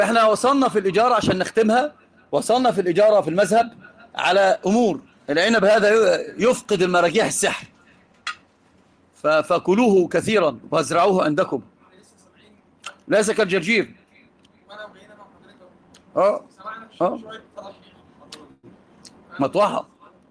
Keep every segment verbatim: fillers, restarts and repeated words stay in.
احنا وصلنا في الإجارة عشان نختمها، وصلنا في الإجارة في المذهب على أمور. العنب هذا يفقد المراجيح السحر، فكلوه كثيرا وازرعوه عندكم، ليس كالجرجير. اه اه مطوحة.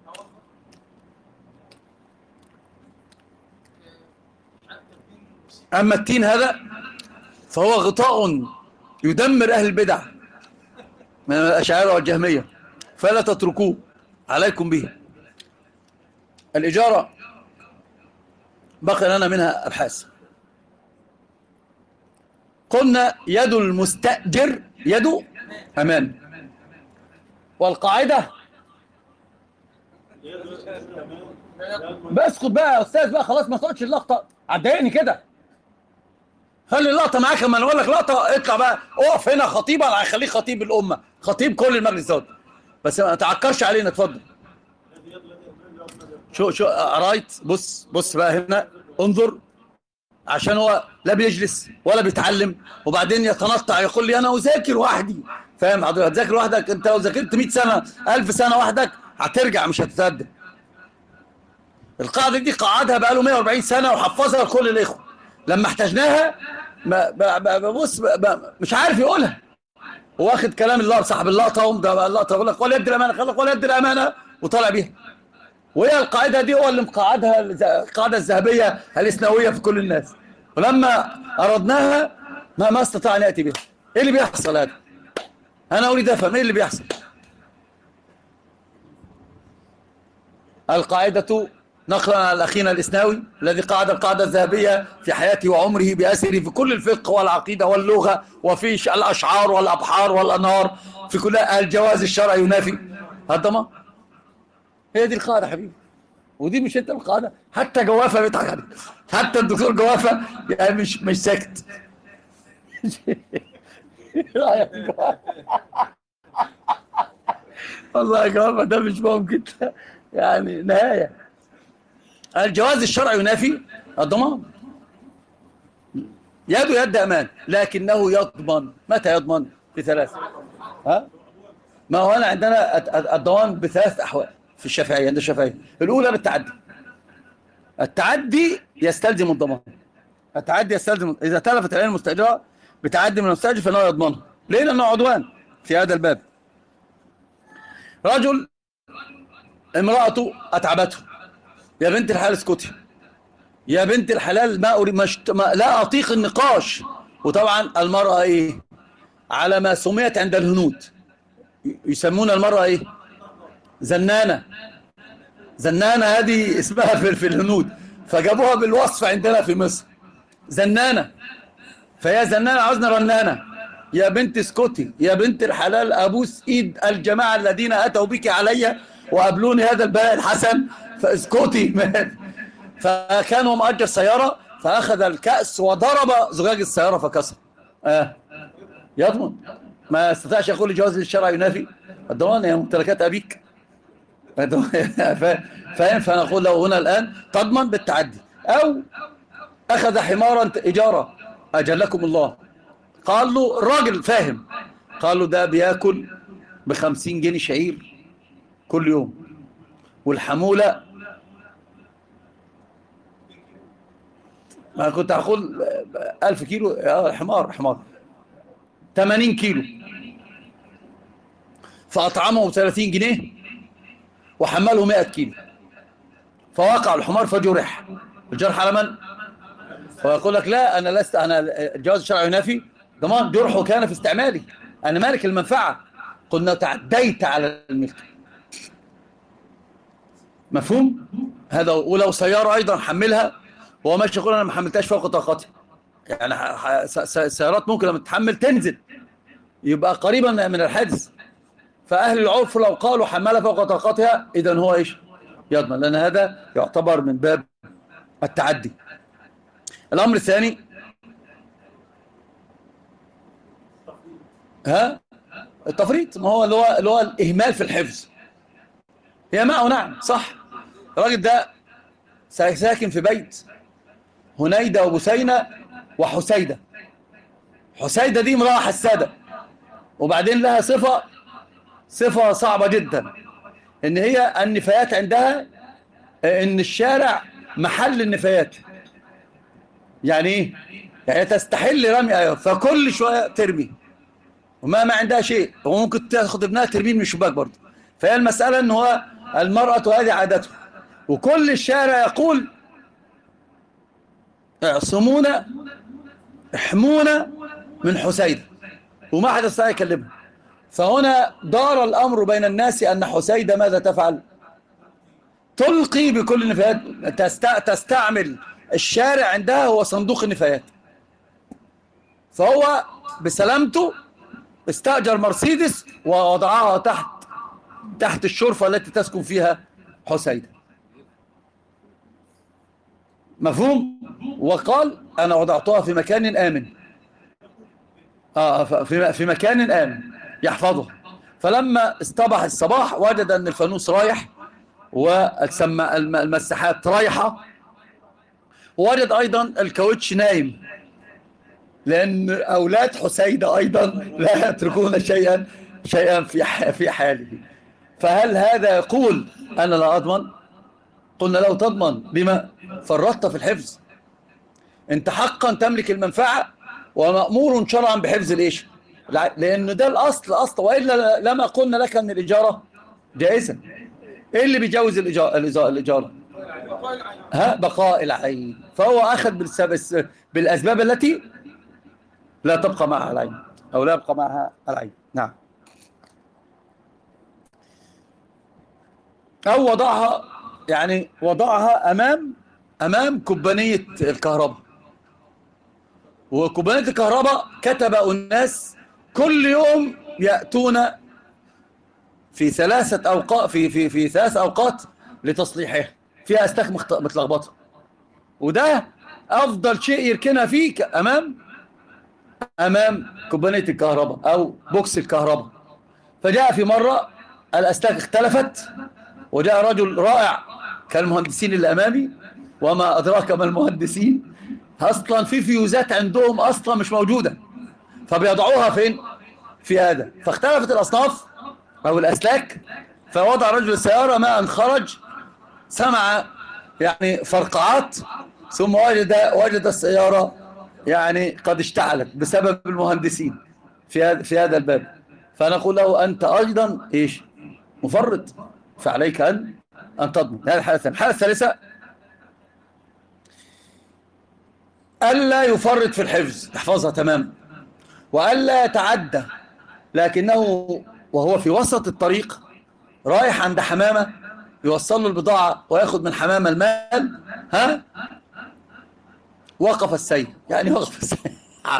أما التين هذا فهو غطاء يدمر أهل البدع من الأشاعرة والجهمية، فلا تتركوه، عليكم به. الإجارة بقي لنا منها أبحاث. قلنا يد المستأجر يد أمان، والقاعدة بس خد بقى يا أستاذ بقى، خلاص ما تقعدش اللقطة هتضايقني كده، خلي اللقطة معاك. لما نقول لك لقطة اطلع بقى اقف هنا خطيبا، هيخليك خطيب الأمة، خطيب كل المجلس دوت، بس ما تعكرش علينا. اتفضل. شو شو قرايت؟ بص بص بقى هنا، انظر، عشان هو لا بيجلس ولا بيتعلم، وبعدين يتنطع يقول لي انا اذاكر وحدي. فاهم حضرتك؟ هتذاكر وحدك؟ انت لو ذاكرت مئة سنة ألف سنة وحدك هترجع مش هتتقدم. القاعدة دي قعدها بقى له مئة وأربعين سنة وحفظها لكل الإخوة، لما احتاجناها ببص مش عارف يقولها، واخد كلام الله صاحب اللقطة ومده اللقطة يقول لك ولا يد الأمانة، خلق ولا يد الأمانة وطالع بيها. وهي القاعدة دي هو اللي مقعدها، القاعدة الذهبية الإسنوية في كل الناس، ولما أردناها ما ما استطاع أن يأتي بها. إيه اللي بيحصل هذا؟ أنا أريد أفهم إيه اللي بيحصل. القاعدة نقلا على أخينا الإسناوي الذي قعد القاعدة الذهبية في حياته وعمره بأسره في كل الفقه والعقيدة واللغة وفي الأشعار والأبحار والأنهار، في كل الجواز الشرع ينافي هدما. هي دي القاعدة حبيبي، ودي مش انت القاعدة. حتى جوافة بيضحك عليك، حتى الدكتور جوافة يعني مش مش ساكت. والله يا جوافة ده مش ممكن يعني نهاية. الجواز الشرعي ينافي الضمان. يده يد أمان، لكنه يضمن. متى يضمن؟ في ثلاث. ها؟ ما هو أنا عندنا الضمان بثلاث أحوال في الشافعية، عند الشافعية. الأولى بالتعدي. التعدي يستلزم الضمان. التعدي يستلزم، إذا تلفت العين المستأجرة بتعدي من المستأجر فإنه يضمنها. ليه؟ لأنه عدوان في هذا الباب. رجل امرأته أتعبته، يا بنت الحلال اسكتي، يا بنت الحلال ما أريد مشت... ما لا أطيق النقاش. وطبعا المرأة إيه؟ على ما سميت عند الهنود يسمون المرأة إيه؟ زنانة. زنانة هذه اسمها في, في الهنود، فجابوها بالوصف عندنا في مصر زنانة. فيا زنانة عاوزنا رنانة، يا بنت اسكتي، يا بنت الحلال أبوس إيد الجماعة الذين أتوا بك علي وقابلوني هذا البلاء الحسن فاسكتي. فكان هو مؤجر سيارة، فأخذ الكأس وضرب زجاج السيارة فكسر. آه. يضمن. ما استطاعش يقول جواز الشرع ينافي الضمان، هي ممتلكات أبيك. فاهم؟ فنقول له هنا الآن تضمن بالتعدي. أو أخذ حمارا إجارة أجلكم الله، قال له الراجل فاهم، قال له ده بياكل بخمسين جنيه شعير كل يوم، والحمولة ما كنت أقول ألف كيلو. آه حمار حمار ثمانين كيلو، فأطعمه ثلاثين جنيه وحمله مئة كيلو، فوقع الحمار فجرح. الجرح على من؟ ويقول لك لا أنا لست، أنا الجواز الشرعي ينافي ضمان، جرحه كان في استعمالي، أنا مالك المنفعة. قلنا تعديت على الملك. مفهوم هذا؟ ولو سيارة أيضا حملها وهو ماشي يقول أنا ما حملتهاش فوق طاقتي، يعني سيارات ممكن لما تحمل تنزل يبقى قريبا من الحادث، فأهل العرف لو قالوا حملها فوق طاقتها إذن هو إيش؟ يضمن، لأن هذا يعتبر من باب التعدي. الأمر الثاني ها التفريط، ما هو اللي هو اللي هو الإهمال في الحفظ. هي معه نعم صح، الراجل ده ساكن في بيت هنيدة وبسينة وحسيدة. حسيدة دي امرأة حسادة، وبعدين لها صفة صفة صعبة جدا، ان هي النفايات عندها ان الشارع محل النفايات. يعني ايه؟ يعني تستحل رمي، ايوه، فكل شوية ترمي وما ما عندها شيء، وممكن تاخد ابنها ترميه من الشباك برضه. فهي المسألة ان هو المرأة هذه عادته، وكل الشارع يقول اعصمونا احمونا من حسيدة، وما حد يستطيع يكلمها. فهنا دار الأمر بين الناس أن حسيدة ماذا تفعل؟ تلقي بكل النفايات، تستع... تستعمل الشارع عندها هو صندوق النفايات. فهو بسلامته استأجر مرسيدس ووضعها تحت تحت الشرفة التي تسكن فيها حسيدة. مفهوم؟ وقال أنا وضعتها في مكان آمن، آه في في مكان آمن يحفظه. فلما اصطبح الصباح وجد أن الفانوس رايح والمساحات رايحة، ووجد أيضا الكاوتش نايم، لأن أولاد حسيدة أيضا لا يتركون شيئا شيئا في في حاله. فهل هذا يقول أنا لا أضمن؟ قلنا له تضمن بما فرطت في الحفظ. أنت حقا تملك المنفعة ومأمور شرعا بحفظ الإيش، لأن ده الأصل أصلا، وإلا لما قلنا لك أن الإجارة جائزة. إيه اللي بيجوز الإجارة؟ الإجارة ها بقاء العين. فهو أخذ بالأسباب التي لا تبقى معها العين أو لا يبقى معها العين. نعم. أو وضعها، يعني وضعها أمام أمام كوبانية الكهرباء، وكوبانية الكهرباء كتب الناس كل يوم يأتون في ثلاثة أوقات في في في ثلاث أوقات لتصليحها، فيها أسلاك متلخبطة، وده أفضل شيء يركنها فيك أمام أمام كوبانية الكهرباء أو بوكس الكهرباء. فجاء في مرة الأسلاك اختلفت، وجاء رجل رائع كالمهندسين اللي أمامي، وما أدراك ما المهندسين، أصلا في فيوزات عندهم أصلا مش موجودة، فبيضعوها فين؟ في هذا. فاختلفت الأصناف أو الأسلاك، فوضع رجل السيارة ما أن خرج سمع يعني فرقعات، ثم وجد وجد السيارة يعني قد اشتعلت بسبب المهندسين في هذا في هذا الباب. فنقول له أنت أيضا إيش؟ مفرط، فعليك أن أن تضمن. هذه الحالة الثانية. الحالة الثالثة ألا يفرط في الحفظ، تحفظها تمام، وألا يتعدى، لكنه وهو في وسط الطريق رايح عند حمامة يوصل له البضاعة ويأخذ من حمامة المال، ها وقف السير، يعني وقف السير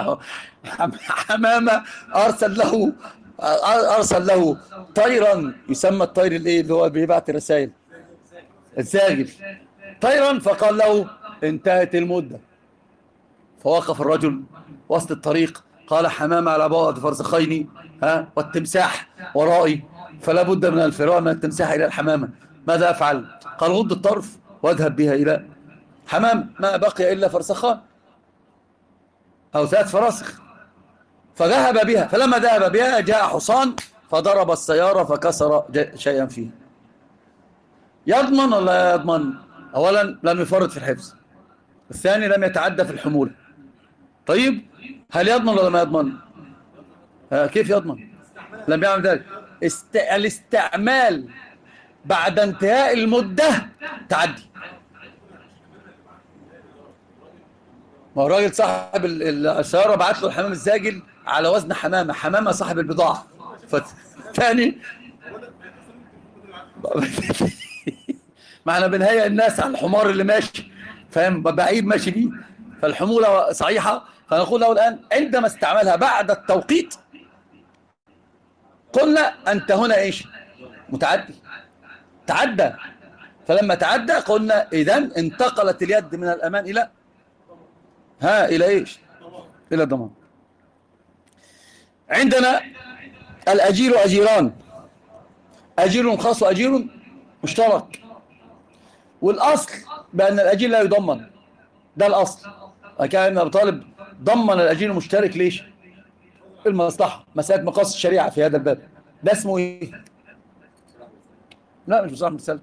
حمامة أرسل له أرسل له طيرا يسمى الطير الايه اللي هو بيبعت الرسائل، الزاجل، طيرا، فقال له انتهت المدة. فوقف الرجل وسط الطريق، قال حمامة على بعد فرسخين، ها والتمساح ورائي، فلا بد من الفرار من التمساح إلى الحمامة، ماذا أفعل؟ قال غض الطرف واذهب بها إلى حمام، ما بقي إلا فرسخان أو ثلاث فراسخ. فذهب بها، فلما ذهب بها جاء حصان فضرب السيارة فكسر شيئا فيها. يضمن ولا لا يضمن؟ أولا لم يفرط في الحفظ، الثاني لم يتعدى في الحمولة. طيب هل يضمن ولا ما يضمن؟ كيف يضمن؟ لم يعمل ذلك. است... الاستعمال بعد انتهاء المدة تعدي. ما هو الراجل صاحب السيارة بعت له الحمام الزاجل على وزن حمامة، حمامة صاحب البضاعة، فثاني ما احنا بنهيئ الناس على الحمار اللي ماشي، فاهم، بعيد ماشي بيه، فالحمولة صحيحة. فنقول له الآن عندما استعملها بعد التوقيت قلنا أنت هنا إيش؟ متعدي، تعدى. فلما تعدى قلنا إذن انتقلت اليد من الأمان إلى ها إلى إيش؟ إلى الضمان. عندنا الأجير أجيران، أجير خاص وأجير مشترك، والأصل بأن الأجير لا يضمن، ده الأصل. كان ابن أبي طالب ضمن الأجير المشترك ليش؟ المصلحة، مسألة مقاصد الشريعة في هذا الباب، ده اسمه ايه؟ لا مش مصلحة مرسلة،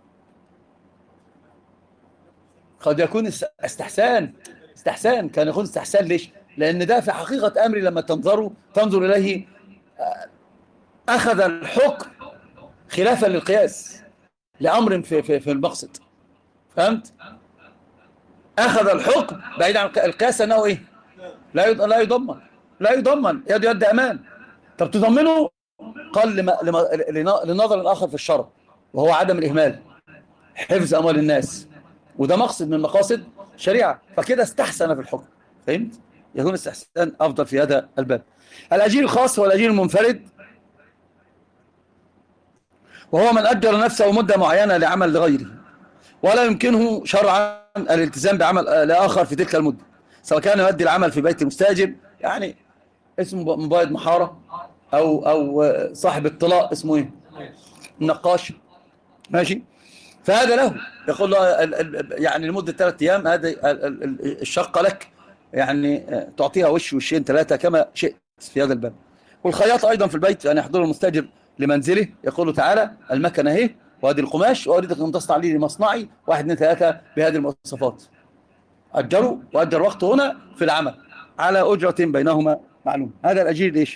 قد يكون استحسان. استحسان كان يكون استحسان، ليش؟ لأن ده في حقيقة أمري لما تنظروا تنظر إليه أخذ الحكم خلافا للقياس لأمر في في في المقصد، فهمت؟ أخذ الحكم بعيد عن القياس أنه إيه؟ لا لا يضمن، لا يضمن، يد يد أمان. طب تضمنه؟ قال لما لما لنظر آخر في الشرع، وهو عدم الإهمال، حفظ أموال الناس، وده مقصد من مقاصد شريعة، فكده استحسن في الحكم، فهمت؟ يكون استحسان أفضل في هذا الباب. الأجير الخاص هو الأجير المنفرد، وهو من أجر نفسه مدة معينة لعمل لغيره، ولا يمكنه شرعا الالتزام بعمل لآخر في تلك المدة، سواء كان يؤدي العمل في بيت المستاجر، يعني اسمه مبيض محارة، أو أو صاحب الطلاق اسمه إيه؟ النقاش، ماشي؟ فهذا له يقول له يعني لمدة ثلاثة أيام هذه الشقة لك، يعني تعطيها وش وشين ثلاثة كما شئت في هذا الباب. والخياط أيضا في البيت، يعني يحضر المستاجر لمنزله يقول له تعالى المكنة اهي، وهذه القماش، وأريدك أن تصنع لي مصنعي واحد اثنين ثلاثة بهذه المواصفات، أجروا وأجر وقته هنا في العمل على أجرة بينهما معلوم. هذا الأجير ليش؟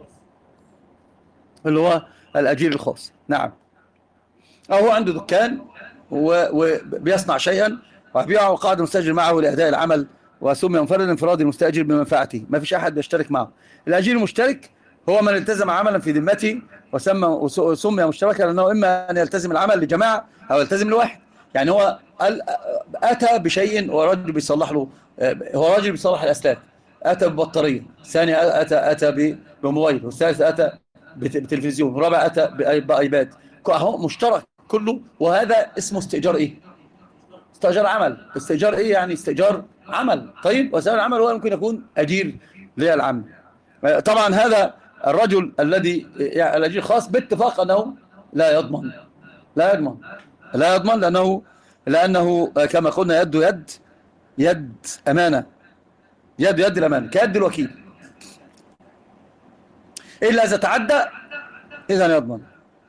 اللي هو الأجير الخاص، نعم. أو هو عنده دكان وبيصنع شيئا وبيبيعه، وقاعد المستأجر معه لأداء العمل، وسمي منفردا انفراد المستأجر بمنفعته، ما فيش أحد بيشترك معه. الأجير المشترك هو من التزم عملا في ذمته وسمى وسمي مشتركا، لأنه إما أن يلتزم العمل لجماعة أو يلتزم لواحد. يعني هو أتى بشيء ورجل بيصلح له، هو راجل بيصلح الأسلاك، أتى ببطارية، الثاني أتى أتى بموبايل، والثالث أتى بتلفزيون، والرابع أتى بأيباد، مشترك كله. وهذا اسمه استئجار ايه؟ استئجار عمل. استئجار ايه يعني؟ استئجار عمل. طيب وسائل العمل هو ممكن يكون اجير للعمل. طبعا هذا الرجل الذي يعني الاجير خاص باتفاق انه لا يضمن، لا يضمن لا يضمن لانه لانه كما قلنا يد يد يد امانه، يد يد الامانه كيد الوكيل، الا اذا تعدى اذا يضمن.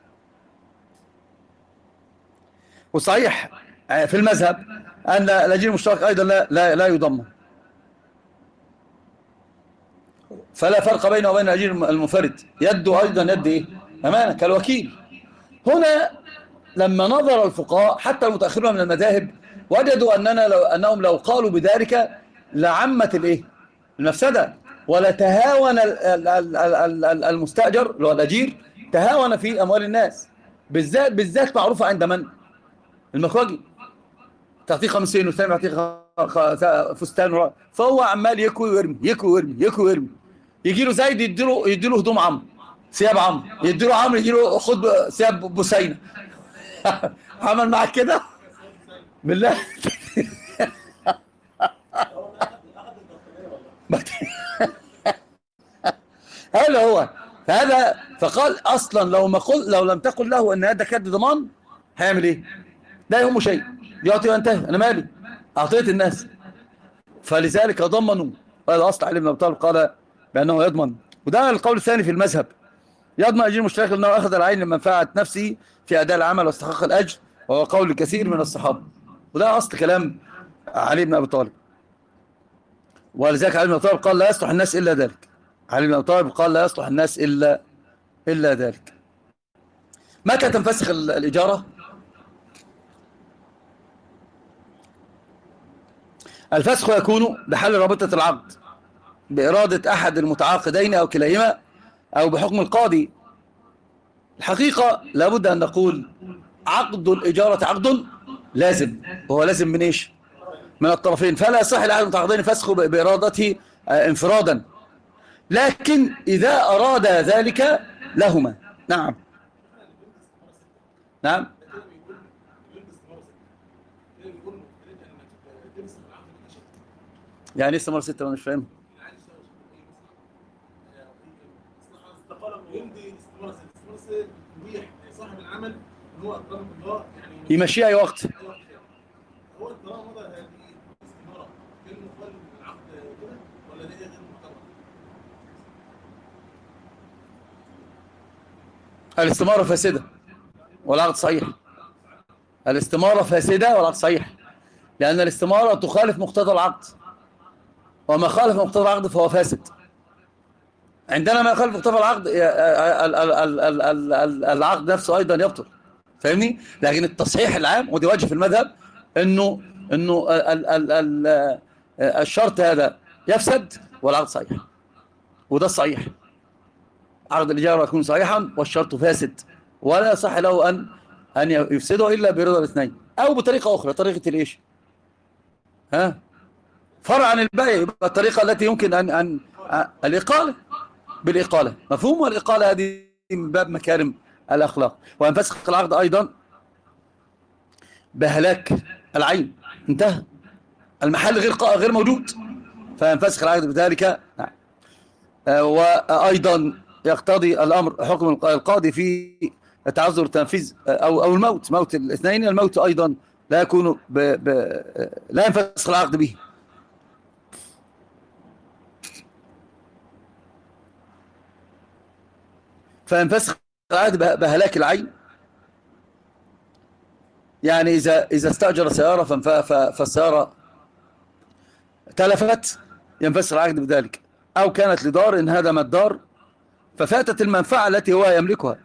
وصحيح في المذهب أن الأجير المشترك أيضا لا, لا, لا يضمن، فلا فرق بينه وبين الأجير المنفرد، يده أيضا يد إيه؟ أمانة كالوكيل. هنا لما نظر الفقهاء حتى المتأخرون من المذاهب وجدوا أننا لو أنهم لو قالوا بذلك لعمت الإيه؟ المفسدة، ولا تهاون المستأجر اللي هو الأجير، تهاون في أموال الناس، بالذات بالذات معروفة عند من؟ المخرجي، تعطيه خمسين والثاني يعطيه فستان، فهو عمال يكوي ويرمي يكوي ويرمي يكوي ويرمي. يجي له زايد يديله يديله هدوم عمرو، ثياب عمرو، يديله عمرو يجي له خد ثياب بوسينه. عمل معك كده بالله؟ هذا هو هذا. فقال اصلا لو ما قل لو لم تقل له ان هذا كد ضمان هيعمل ايه؟ لا يهمه شيء، يعطي وينتهي، انا مالي، اعطيت الناس. فلذلك ضمنوا. هذا اصل علي بن ابي طالب قال بانه يضمن، وده القول الثاني في المذهب، يضمن اجير المشترك لانه اخذ العين لمنفعه نفسه في اداء العمل واستحقاق الاجر، وهو قول الكثير من الصحابه، وده اصل كلام علي بن ابي طالب. ولذلك علي بن ابي طالب قال لا يصلح الناس الا ذلك. علي بن ابي طالب قال لا يصلح الناس الا الا ذلك. متى تنفسخ الاجاره؟ الفسخ يكون بحل رابطه العقد بإرادة أحد المتعاقدين أو كليهما أو بحكم القاضي. الحقيقة لابد أن نقول عقد الإجارة عقد لازم، وهو لازم من إيش؟ من الطرفين، فلا يصح لأحد المتعاقدين فسخه بإرادته انفرادا، لكن إذا أراد ذلك لهما. نعم نعم. يعني استمر ستة وأنا مش فاهم. صاحب العمل ان هو اكرمك الله يعني يمشيها اي وقت. هو الطلاق مضى هذه الاستماره غير مخالف للعقد كده ولا ده غير محترم؟ الاستمارة فاسدة والعقد صحيح. الاستمارة فاسدة والعقد صحيح، لأن الاستمارة تخالف مقتضى العقد، وما خالف مقتضى العقد فهو فاسد. عندنا ما يخالف مقتضى العقد العقد نفسه أيضا يبطل، فاهمني؟ لكن التصحيح العام، ودي وجه في المذهب، إنه إنه ال ال ال الشرط هذا يفسد والعقد صحيح، وده الصحيح. عقد الإجارة يكون صحيحا والشرط فاسد، ولا يصح له أن أن يفسده إلا برضا الاثنين، أو بطريقة أخرى، طريقة الإيش؟ ها؟ فرع عن البيع، يبقى الطريقة التي يمكن أن أن الإقالة، بالإقالة، مفهوم؟ والإقالة هذه من باب مكارم الأخلاق. وينفسخ العقد أيضا بهلاك العين، انتهى، المحل غير غير موجود، فينفسخ العقد بذلك. نعم. وأيضا يقتضي الأمر حكم القاضي في تعذر تنفيذ أو أو الموت، موت الاثنين. الموت أيضا لا يكون ب ب لا ينفسخ العقد به. فينفسخ العقد بهلاك العين، يعني إذا إذا استأجر سيارة فالسيارة تلفت ينفسخ العقد بذلك، أو كانت لدار انهدمت دار ففاتت المنفعة التي هو يملكها،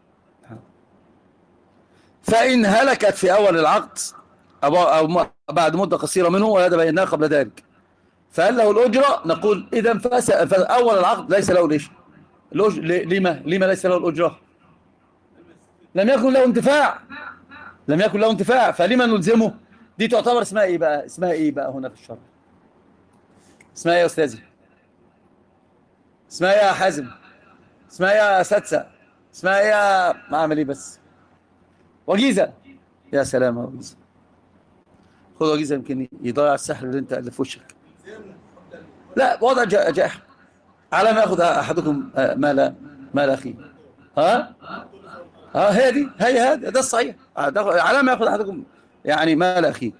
فإن هلكت في أول العقد أو بعد مدة قصيرة منه، وهذا بيناه قبل ذلك، فهل له الأجرة؟ نقول إذا فأول العقد ليس له ليش لما لما ليس له الأجرة؟ لم يكن له انتفاع، لم يكن له انتفاع، فلما نلزمه؟ دي تعتبر اسمها إيه بقى؟ اسمها إيه بقى هنا في الشرع؟ اسمها إيه يا أستاذي؟ اسمها إيه يا حازم؟ اسمها إيه يا أساتذة؟ اسمها إيه يا ما أعمل إيه بس؟ وجيزة. يا سلام يا وجيزة، خذ وجيزة يمكن يضيع السحر اللي انت اللي في وشك. لا، وضع جائحة على ما ياخذ احدكم مال مال اخيه. ها ها هي دي، هي هذا ده الصحيح، على ما ياخذ احدكم يعني مال اخيه.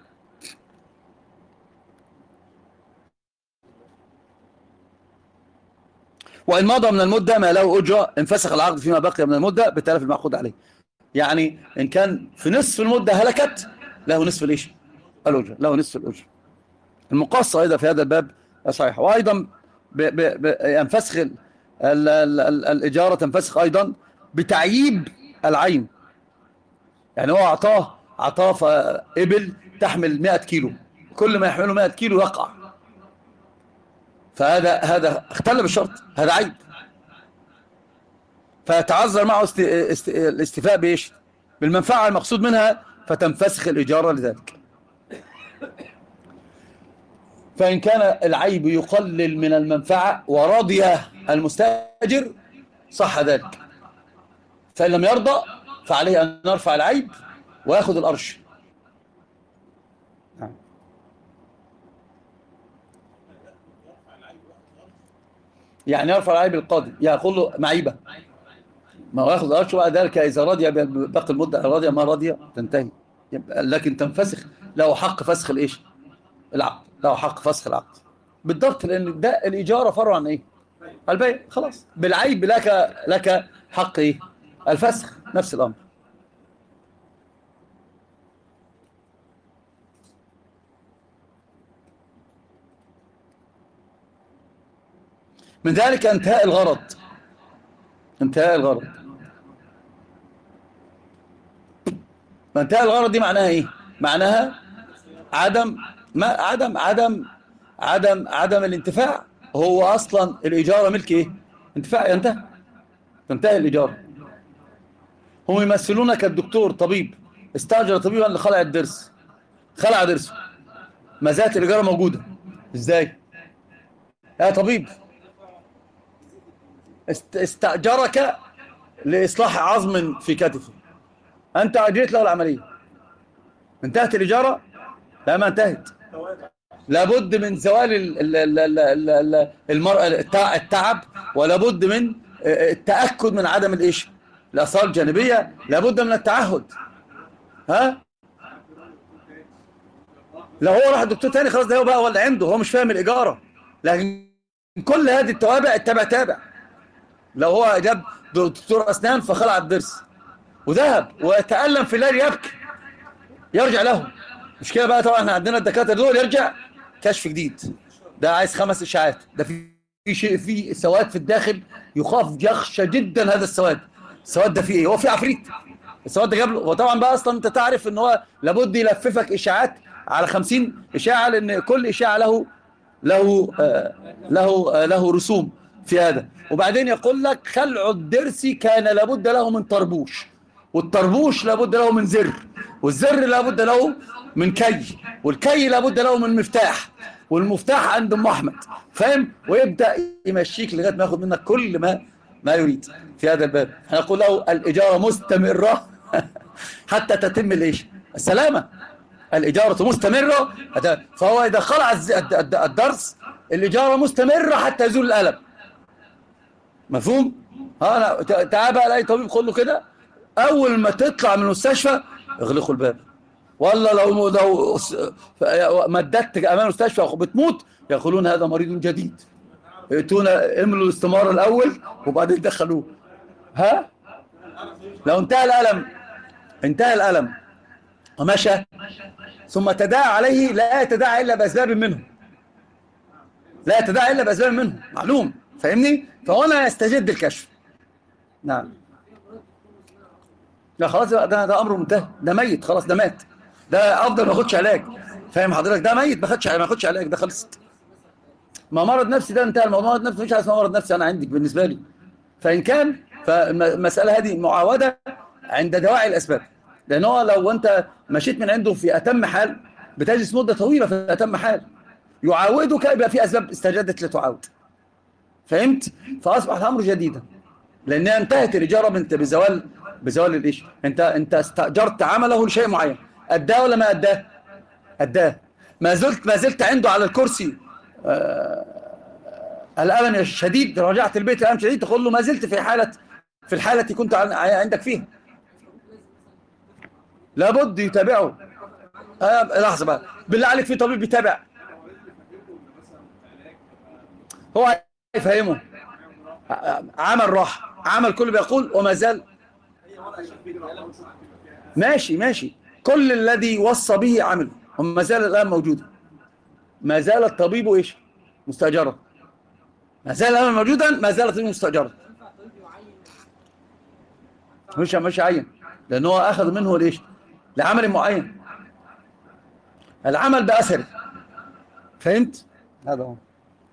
وان مضى من المدة ما له اجرة انفسخ العقد فيما بقي من المدة بتلف المعقود عليه. يعني ان كان في نصف المدة هلكت له نصف الايش؟ الأجرة، له نصف الأجرة. المقصة أيضا في هذا الباب صحيح. وأيضا ينفسخ ال ال ال ال الإجارة تنفسخ أيضا بتعييب العين، يعني هو أعطاه أعطاه إبل تحمل مئة كيلو، كل ما يحمله مئة كيلو يقع، فهذا هذا اختل بالشرط، هذا عيب، فتعذر معه است است الاستيفاء بإيش؟ بالمنفعة المقصود منها، فتنفسخ الإجارة لذلك. فإن كان العيب يقلل من المنفعة ورضي المستأجر صح ذلك، فإن لم يرضى فعليه أن نرفع العيب ويأخذ الأرش. يعني يرفع العيب القاضي، يقول له معيبة، ما هو يأخذ الأرش، وبعد ذلك إذا رضي باقي المدة رضي، ما رضي تنتهي، لكن تنفسخ له حق فسخ الإيش؟ العقد، له حق فسخ العقد بالضبط، لأن ده الإجارة فرع عن إيه؟ البيع، خلاص. بالعيب لك لك حق إيه؟ الفسخ، نفس الأمر. من ذلك انتهاء الغرض، انتهاء الغرض. انتهاء الغرض دي معناها إيه؟ معناها عدم ما عدم عدم عدم عدم الانتفاع. هو أصلا الإجارة ملك إيه؟ انتفاع، ينتهي، تنتهي الإجارة. هم يمثلونك كالدكتور طبيب استأجر طبيبا لخلع الضرس، خلع ضرسه، ما زالت الإجارة موجودة. إزاي؟ يا طبيب استأجرك لإصلاح عظم في كتفه، أنت أجريت له العملية، انتهت الإجارة؟ لا، ما انتهت، لابد من زوال المرأة التعب، ولابد من التأكد من عدم الإيش؟ الآثار الجانبية، لابد من التعهد. ها؟ لو هو راح الدكتور تاني خلاص، ده هو بقى ولا عنده، هو مش فاهم الإجارة، لكن كل هذه التوابع التابع تابع. لو هو جاب دكتور اسنان فخلع الضرس وذهب ويتألم في الليل يبكي، يرجع له. مش كده بقى؟ طبعا احنا عندنا الدكاتره دول يرجع كشف جديد، ده عايز خمس اشاعات، ده في في شيء، في سواد في الداخل يخاف، يخشى جدا هذا السواد. السواد ده فيه ايه؟ هو في عفريت. السواد ده جاب له، وطبعا بقى اصلا انت تعرف ان هو لابد يلففك اشاعات على خمسين اشاعه، لان كل اشاعه له له آه له آه له رسوم في هذا. وبعدين يقول لك خلع الضرس كان لابد له من طربوش، والطربوش لابد له من زر، والزر لابد له من كي، والكي لابد له من مفتاح، والمفتاح عند ام احمد، فاهم؟ ويبدا يمشيك لغايه ما ياخد منك كل ما ما يريد في هذا الباب. هنقول له الاجاره مستمره حتى تتم الايش؟ السلامه. الاجاره مستمره، فهو اذا خلع الدرس الاجاره مستمره حتى يزول الالم. مفهوم؟ ها، تعال بقى الاقي طبيب يقول له كده اول ما تطلع من المستشفى اغلقوا الباب، والله لو لو مددت امام المستشفى بتموت يقولون هذا مريض جديد، ائتونا املوا الاستمارة الاول وبعدين دخلوه. ها، لو انتهى الالم، انتهى الالم ومشى ثم تداعى عليه، لا يتداعى الا باسباب منه، لا يتداعى الا باسباب منه، معلوم، فاهمني؟ فهنا يستجد الكشف. نعم. لا خلاص بقى، ده ده امره منتهي، ده ميت خلاص، ده مات، ده افضل ما ياخدش علاج، فاهم حضرتك؟ ده ميت ما خدش ما ياخدش علاج، ده خلصت. ما مرض نفسي ده انتهى، الموضوع مرض نفسي مش عايز مرض نفسي انا عندك بالنسبه لي. فان كان فالمساله هذه معاوده عند دواعي الاسباب، لان هو لو انت مشيت من عنده في اتم حال بتجلس مده طويله في اتم حال، يعاودك يبقى في اسباب استجدت لتعاود، فهمت؟ فاصبح الامر جديدا لانها انتهت الاجاره بزوال بزوال الايش؟ انت انت استاجرت عمله لشيء معين، اداه ولا ما اداه؟ اداه. ما زلت ما زلت عنده على الكرسي آه الالم الشديد، رجعت البيت الالم شديد، تقول له ما زلت في حاله في الحاله كنت عندك فيها، لابد يتابعه. آه لحظه بقى، بالله عليك في طبيب بيتابع؟ هو يفهمه، عمل راح، عمل كله بيقول وما زال ماشي ماشي، كل الذي وصى به عمله وما زال الآن موجودا، ما زال الطبيب ايش؟ مستأجرا، ما زال الآن موجودا، ما زال الطبيب مستأجرا، مش مش عين، لأنه هو أخذ منه ليش؟ لعمل معين، العمل بأثره، فهمت؟ هذا هو.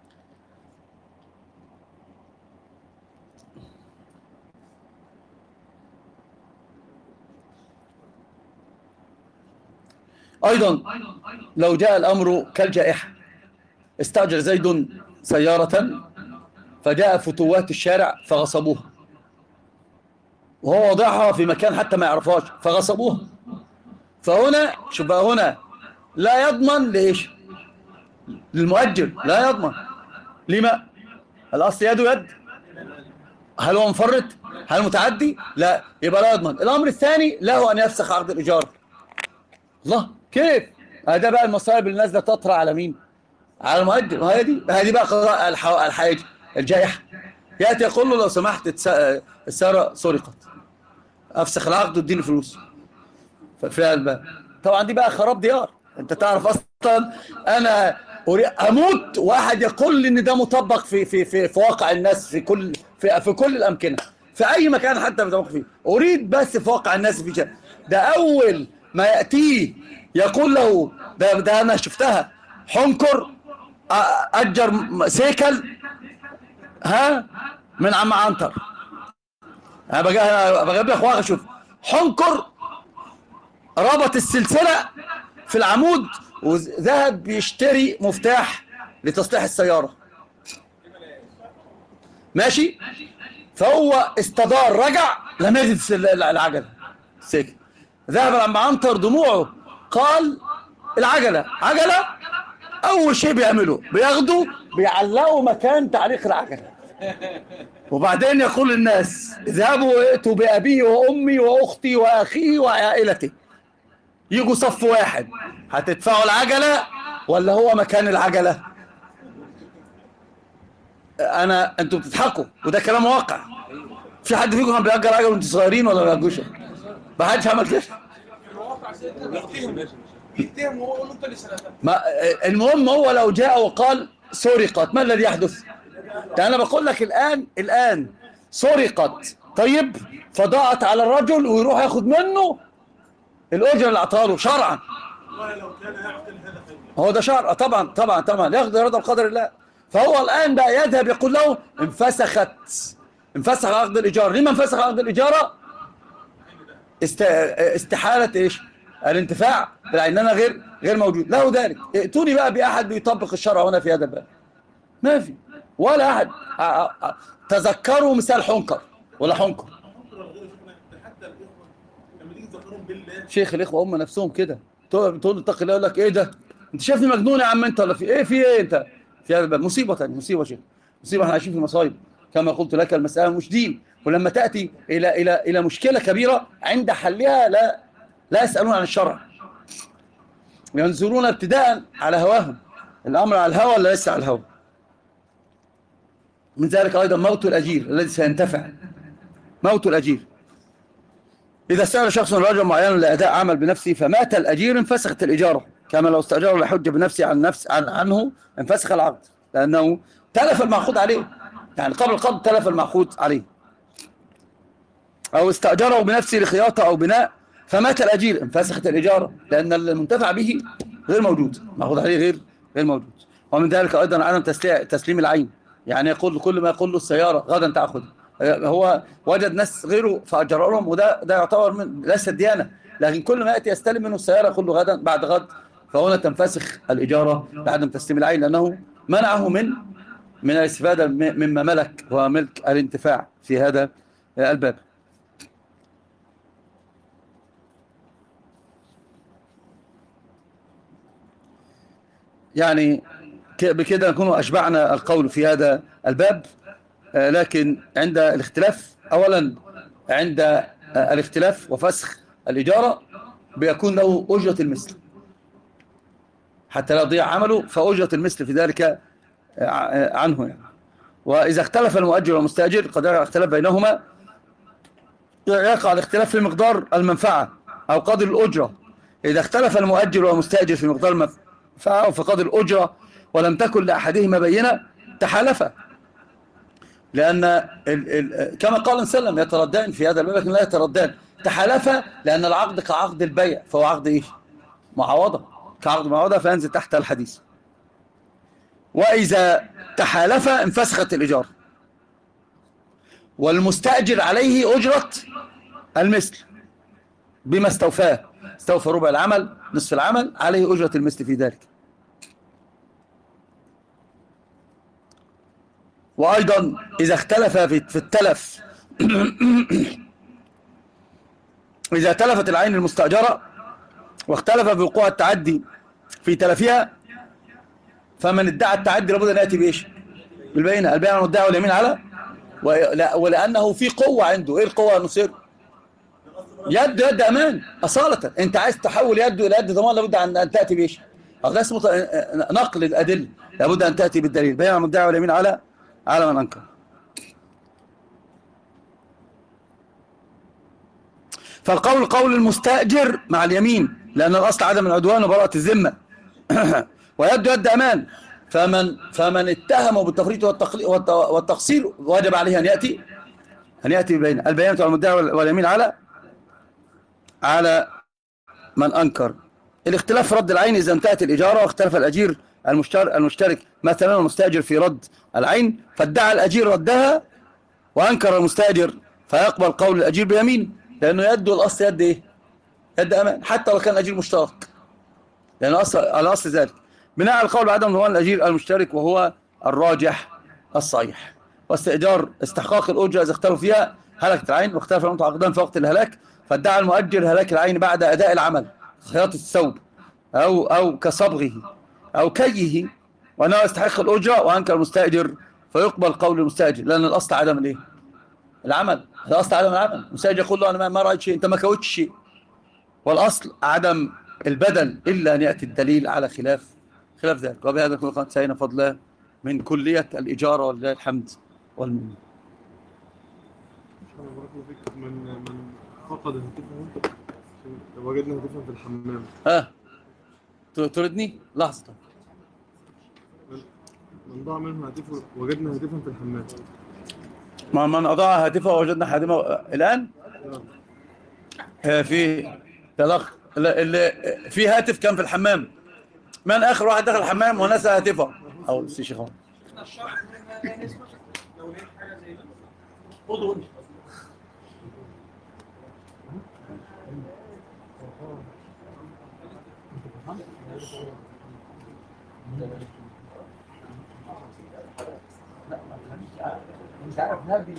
أيضا لو جاء الأمر كالجائحة، استأجر زيد سيارة فجاء فتوات الشارع فغصبوها، وهو وضعها في مكان حتى ما يعرفهاش فغصبوها، فهنا شوف بقى، هنا لا يضمن ليش؟ للمؤجر لا يضمن. لما؟ الأصل يده يد، هل هو مفرط؟ هل متعدي؟ لا، يبقى لا يضمن. الأمر الثاني له أن يفسخ عقد الإيجار. الله، كيف؟ هذا بقى المصائب اللي نازله تطرى على مين؟ على المؤجر. وهذه هذه بقى قضاء الحاجه الجائحه، ياتي يقول له لو سمحت السياره سرقت، افسخ العقد واديني فلوس. ففي الباب طبعا دي بقى خراب ديار. انت تعرف اصلا انا اموت واحد يقول لي ان ده مطبق في في في, في واقع الناس في كل في, في كل الامكنه، في اي مكان حتى بيطبق فيه. اريد بس في واقع الناس في شيء. ده اول ما ياتيه يقول له ده, ده انا شفتها حنكر اجر سيكل ها من عم عنتر. انا بجيب لك واحد، شوف حنكر ربط السلسله في العمود وذهب يشتري مفتاح لتصليح السياره، ماشي؟ فهو استدار رجع لم يجد العجله السيكل، ذهب عم عنتر دموعه قال العجله عجله. اول شيء بيعمله بياخدوا بيعلقوا مكان تعليق العجله، وبعدين يقول للناس اذهبوا وائتوا بابي وامي واختي واخي وعائلتي، يجوا صف واحد، هتدفعوا العجله ولا هو مكان العجله؟ انا انتوا بتضحكوا وده كلام واقع. في حد فيكم كان بيأجر عجل وانتوا صغيرين ولا ما بيأجرش؟ ما حدش عمل كده. في الواقع سيدنا بيتهم بيتهم وهو يقول له انت اللي سرقتها. ما المهم هو لو جاء وقال سرقت ما الذي يحدث؟ ده انا بقول لك الان الان سرقت طيب فضاعت على الرجل ويروح ياخد منه الاجره اللي اعطاها له شرعا. والله لو كان يعقل هذا خير. هو ده شرع طبعا طبعا طبعا ياخذ رضا بقدر الله. فهو الان بقى يذهب يقول له انفسخت انفسخ عقد الايجار. لما انفسخ عقد الايجار؟ است... استحاله ايش؟ الانتفاع بالعين انا غير غير موجود له ذلك. ائتوني بقى باحد بيطبق الشرع هنا في هذا الباب. ما في ولا احد. تذكروا مثال حنكر ولا حنكر. حتى الاخوه لما تيجي تذكرهم بالله شيخ الاخوه هم نفسهم كده تقول له اتق الله يقول لك ايه ده؟ انت شايفني مجنون يا عم انت ولا في ايه في ايه انت؟ في هذا الباب مصيبه ثانيه مصيبه شيخ مصيبه. احنا عايشين في مصايب كما قلت لك. المساله مش دين. ولما تاتي الى الى الى مشكله كبيره عند حلها لا لا يسالون عن الشرع. ينظرون ابتداء على هواهم. الامر على الهوى ولا ليس على الهوى؟ من ذلك ايضا موت الاجير الذي سينتفع. موت الاجير اذا استاجر شخص رجلا معينا لاداء عمل بنفسه فمات الاجير انفسخت الاجاره كما لو استاجره لحج بنفسه عن نفس عن عنه انفسخ العقد لانه تلف المعقود عليه. يعني قبل القبض تلف المعقود عليه. او استاجره بنفسه لخياطه او بناء فمات الاجير انفسخت الاجاره لان المنتفع به غير موجود معقود عليه غير غير موجود. ومن ذلك ايضا عدم تسليم العين. يعني يقول كل ما يقول له السياره غدا تاخذ. هو وجد ناس غيره فاجر لهم وده ده يعتبر من ليس ديانه. لكن كل ما ياتي يستلم منه السياره يقول له غدا بعد غد فهنا تنفسخ الاجاره بعدم تسليم العين لانه منعه من من الاستفاده مما ملك وملك الانتفاع في هذا الباب. يعني بكده نكون أشبعنا القول في هذا الباب. لكن عند الاختلاف أولا عند الاختلاف وفسخ الإجارة بيكون له أجرة المثل حتى لا يضيع عمله فأجرة المثل في ذلك عنه يعني. وإذا اختلف المؤجر والمستأجر قد يقع اختلاف بينهما يقع الاختلاف في مقدار المنفعة أو قدر الأجرة. إذا اختلف المؤجر والمستأجر في مقدار المنفعة أو في قدر الأجرة ولم تكن لأحدهما بينة تحالفا. لأن ال ال كما قال سلم يتردان في هذا الباب لكن لا يتردان تحالفا لأن العقد كعقد البيع فهو عقد إيه؟ معاوضة كعقد معاوضة فينزل تحت الحديث. وإذا تحالفا انفسخت الإيجار والمستأجر عليه أجرة المثل بما استوفاه. استوفى ربع العمل نصف العمل عليه أجرة المثل في ذلك. وأيضا إذا اختلف في التلف إذا تلفت العين المستأجرة واختلف في وقوع التعدي في تلفها فمن ادعى التعدي لابد أن يأتي بإيش؟ بالبينة. البينة المدعى واليمين على ولأنه في قوة عنده. إيه القوة يا نصير؟ يد يد أمان أصالة. أنت عايز تحول يده إلى يد ضمان لابد أن تأتي بإيش؟ هذا اسمه نقل الأدلة لابد أن تأتي بالدليل. بينة المدعى واليمين على على من أنكر. فالقول قول المستأجر مع اليمين لأن الأصل عدم العدوان وبراءة الذمة ويد يد أمان. فمن فمن اتهمه بالتفريط والتقصير واجب عليه أن يأتي أن يأتي ببينة. البينة على المدعي واليمين على على من أنكر. الاختلاف في رد العين إذا انتهت الإجارة واختلف الأجير المشترك, المشترك مثلا المستأجر في رد العين فادعى الأجير ردها وأنكر المستأجر فيقبل قول الأجير بيمين لأنه يده الأصل يد إيه؟ يد أمان حتى لو كان الأجير مشترك لأن أصل على أصل ذلك بناء على القول بعدم ضمان الأجير المشترك وهو الراجح الصحيح. واستئجار استحقاق الأجرة إذا اختلفوا فيها هلكت العين واختلف المتعاقدان في وقت الهلاك فادعى المؤجر هلاك العين بعد أداء العمل خياطة الثوب أو أو كصبغه أو كيه وأنه يستحق الأجرة وأنكر المستأجر فيقبل قول المستأجر لأن الأصل عدم الإيه؟ العمل. الأصل عدم العمل. المستأجر يقول له أنا ما رأيت شيء أنت ما كوتش شيء والأصل عدم البدل إلا أن يأتي الدليل على خلاف خلاف ذلك. وبهذا نكون قد انتهينا فضلا من كلية الإجارة ولله الحمد والمنة. بارك الله فيك. من من فقد هاتفه وجدنا هاتفا في الحمام. ها تردني لحظة. من من ضاع منه هاتفه وجدنا هاتفا في الحمام. ما من أضاع هاتفه وجدنا حادمه الآن. نعم. آه، في تلخ اللي في هاتف كان في الحمام. من آخر واحد دخل الحمام ونسى هاتفه؟ أو سي شيخ مش عارف نبي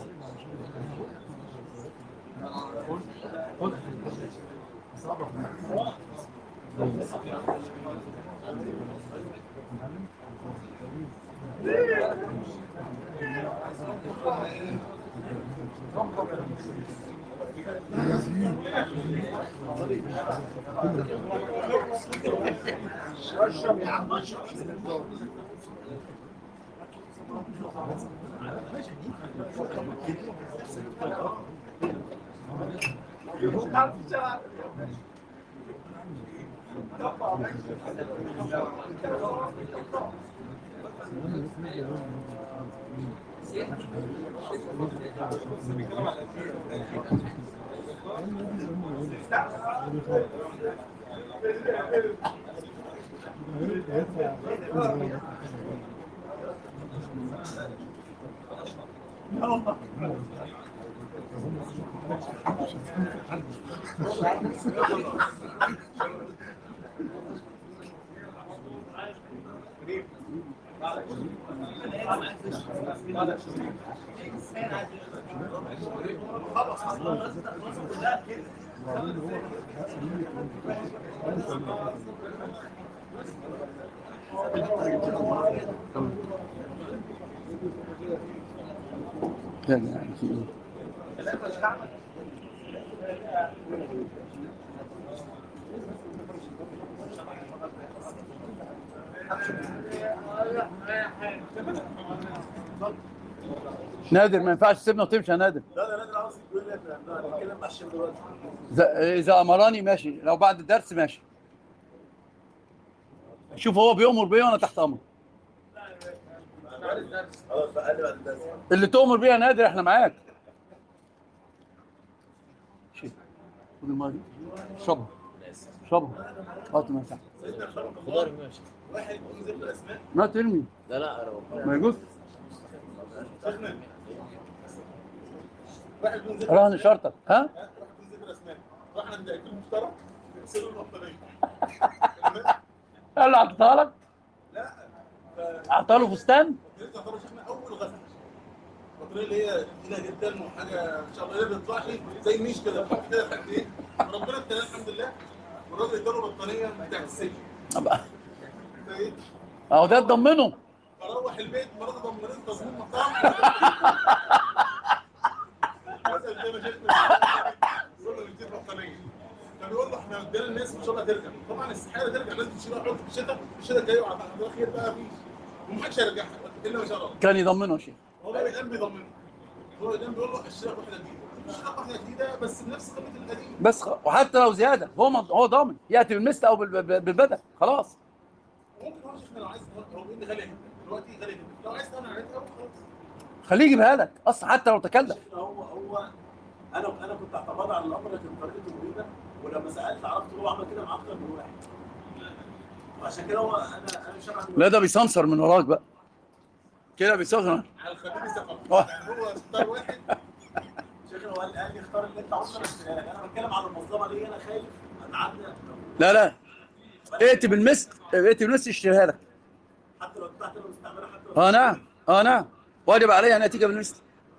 نادر ما ينفعش تسيبنا وتمشي يا نادر. لا لا نادر عاوز يقول لي احنا هنتكلم مع الشيخ دلوقتي. اذا امراني ماشي، لو بعد الدرس ماشي. شوف هو بيأمر بيه وانا تحت امره. خلاص بقى بعد الدرس اللي تؤمر بيه يا نادر احنا معاك. شيل خد الميه دي اشربها اشربها هات ما ينفعش. خضار ماشي. واحد يكون ذكر اسماء. ما ترمي. لا لا انا ما يجوز. واحد يكون ذكر رهن شرطك ها؟ واحد يكون ذكر اسماء. واحنا بنأكل مشترك نغسله البطاريه. قال له اعطيها لك؟ لا اعطاه له فستان؟ نرجع طبعا احنا اول غسل. البطاريه اللي هي تقيله جدا وحاجه ان شاء الله ما بتطلعش زي ميش كده بتحط كده لحد ايه؟ ربنا ابتلاه الحمد لله والراجل اداله بطاريه بتاعت السجن. ابقى ايه؟ اهو ده تضمنه. اروح البيت مراته ضمنت تضمين مطعم. مثلا زي ما شفنا يقول له نديك بطانيه فبيقول له احنا ادينا الناس ان شاء الله ترجع. طبعا استحاله ترجع، لازم تشيلها تحط في الشتاء، الشتاء الجاي وعلى خير بقى فيه ومحدش هيرجعها الا ما شاء الله. كان يضمنه يا شيخ. هو بقى الان بيضمنه، هو الان بيقول له اشتري واحده جديده، مش واحده جديده بس بنفس قيمه القديم بس خ... وحتى لو زياده هو مض... هو ضامن ياتي بالمثل او بال... بالبدل خلاص. ممكن هو شيخنا لو عايز هو بيقول لي غاليه جدا دلوقتي غاليه جدا، لو عايز انا عايزها خلاص خليه يجيبها لك اصلا حتى لو تكلف. هو هو انا انا كنت اعتمد على الامر كان طريقته مريبه، ولما سالت عرفت هو عمل كده مع اكتر من واحد، وعشان كده هو انا انا مش عارف. لا ده بيسمسر من وراك بقى كده بيسمسر على الخليج ثقافه يعني هو اختار واحد. شيخنا هو قال قال لي اختار اللي انت عاوزه، بس انا بتكلم على المنظمه دي انا خايف اتعدى. لا لا ائتي بالمثل ائتي بالمثل اشتريها لك. حتى لو بتاعت المستعمره حتى لو اه نعم اه نعم واجب علي ان اتيك بالمثل.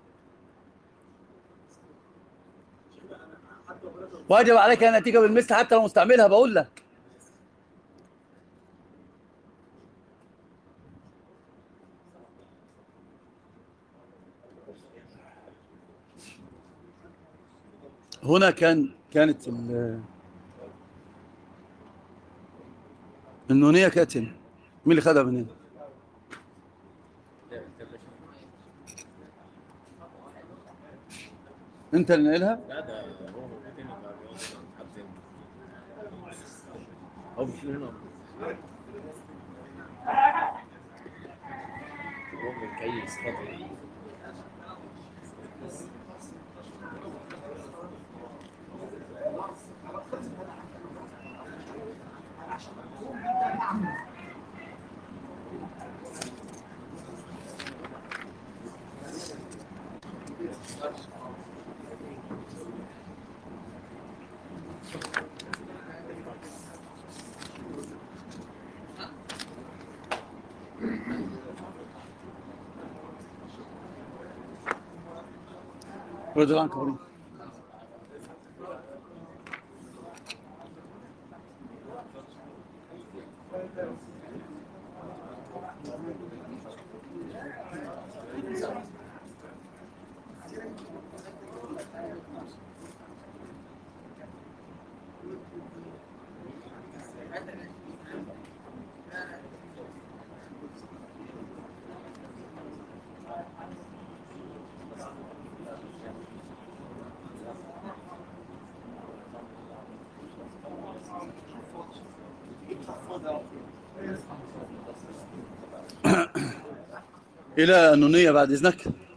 واجب عليك ان اتيك بالمثل حتى لو مستعملها بقول لك. هنا كان كانت النونية كانت هنا. مين اللي خدها من هنا؟ انت اللي ناقلها؟ لا ده هو موجود هنا بقى بيقعد حد تاني. هو بيشيل هنا هو من كيس فاضي. رد عنك بريء. إلى النونية بعد إذنك.